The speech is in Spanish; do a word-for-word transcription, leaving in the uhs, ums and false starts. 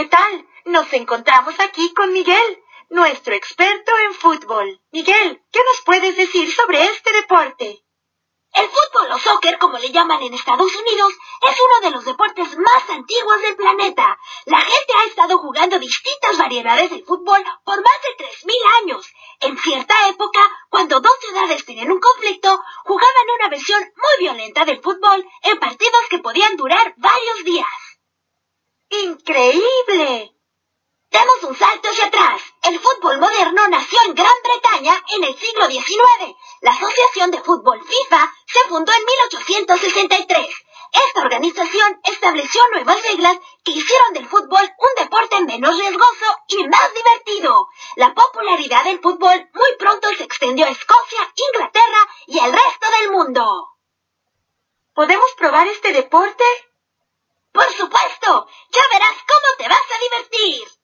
¿Qué tal? Nos encontramos aquí con Miguel, nuestro experto en fútbol. Miguel, ¿qué nos puedes decir sobre este deporte? El fútbol o soccer, como le llaman en Estados Unidos, es uno de los deportes más antiguos del planeta. La gente ha estado jugando distintas variedades de fútbol por más de tres mil años. En cierta época, cuando dos ciudades tenían un conflicto, jugaban una versión muy violenta del fútbol en partidos que podían durar varios días. ¡Increíble! Demos un salto hacia atrás. El fútbol moderno nació en Gran Bretaña en el siglo diecinueve. La Asociación de Fútbol FIFA se fundó en mil ochocientos sesenta y tres. Esta organización estableció nuevas reglas que hicieron del fútbol un deporte menos riesgoso y más divertido. La popularidad del fútbol muy pronto se extendió a Escocia, Inglaterra y el resto del mundo. ¿Podemos probar este deporte? ¡Por supuesto! ¡Ya verás cómo te vas a divertir!